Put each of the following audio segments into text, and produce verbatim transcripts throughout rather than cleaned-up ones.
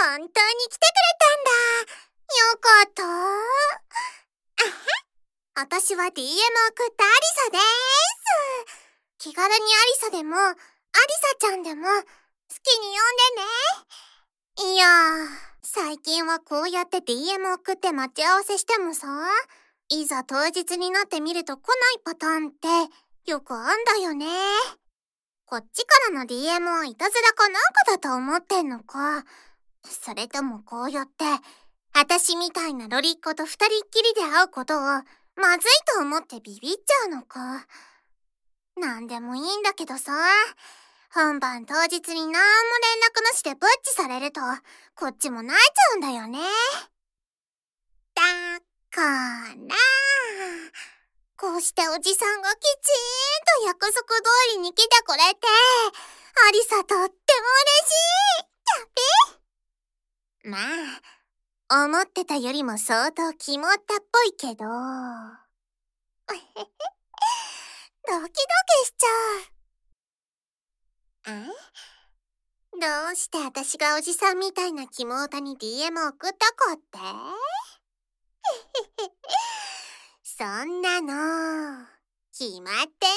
本当に来てくれたんだ。よかった。あは、私は ディーエム 送ったアリサです。気軽にアリサでも、アリサちゃんでも、好きに呼んでね。いやー、最近はこうやって ディーエム 送って待ち合わせしてもさ、いざ当日になってみると来ないパターンってよくあんだよね。こっちからの ディーエム はいたずらかなんかだと思ってんのか、それともこうやって、あたしみたいなロリっ子と二人っきりで会うことをまずいと思ってビビっちゃうのか。なんでもいいんだけどさ、本番当日になんも連絡なしでブッチされると、こっちも泣いちゃうんだよね。だから、こうしておじさんがきちーんと約束通りに来てくれて、アリサとっても嬉しい。やっべ。まあ、思ってたよりも相当肝ったっぽいけど。ドキドキしちゃう。ん？どうして私がおじさんみたいな肝オタに ディーエム 送ったかって？そんなの、決まってん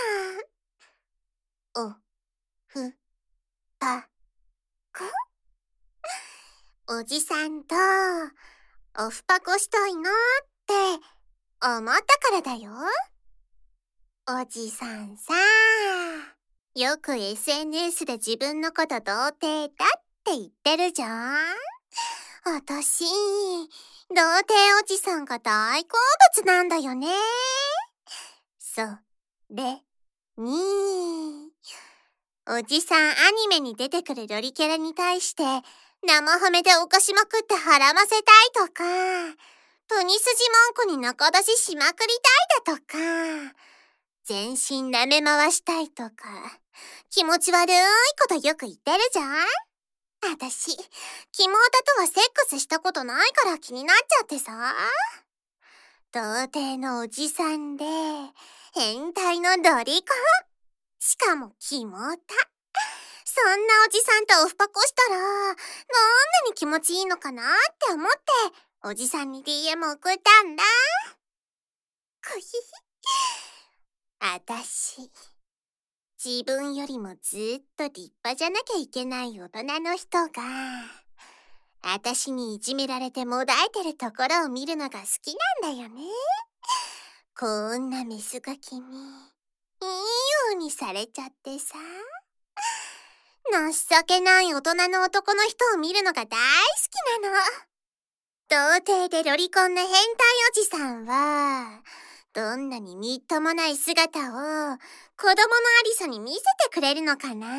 じゃん。お、ふ、ぱ、こ？おじさんと、オフパコしたいなって思ったからだよ。おじさんさ、よく エスエヌエス で自分のこと童貞だって言ってるじゃん。あたし、童貞おじさんが大好物なんだよね。それに、おじさんアニメに出てくるロリキャラに対して生ハメで犯しまくってはらませたいとか、プニ筋文句に仲出ししまくりたいだとか、全身舐め回したいとか、気持ち悪いことよく言ってるじゃん。あたし、キモオタとはセックスしたことないから気になっちゃってさ。童貞のおじさんで、変態のロリコン。しかもキモオタ。そんなおじさんとオフパコしたら、どんなに気持ちいいのかなって思って、おじさんに ディーエム 送ったんだ。くひひ。あたし、自分よりもずっと立派じゃなきゃいけない大人の人が、あたしにいじめられてもだえてるところを見るのが好きなんだよね。こんなメスガキに、いいようにされちゃってさ。情けない大人の男の人を見るのが大好きなの。童貞でロリコンの変態おじさんは、どんなにみっともない姿を子供のアリサに見せてくれるのかな。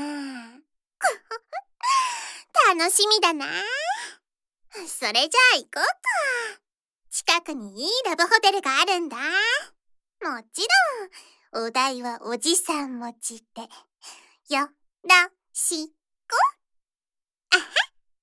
楽しみだな。それじゃあ行こうか。近くにいいラブホテルがあるんだ。もちろん、お代はおじさん持ちで。よろしく。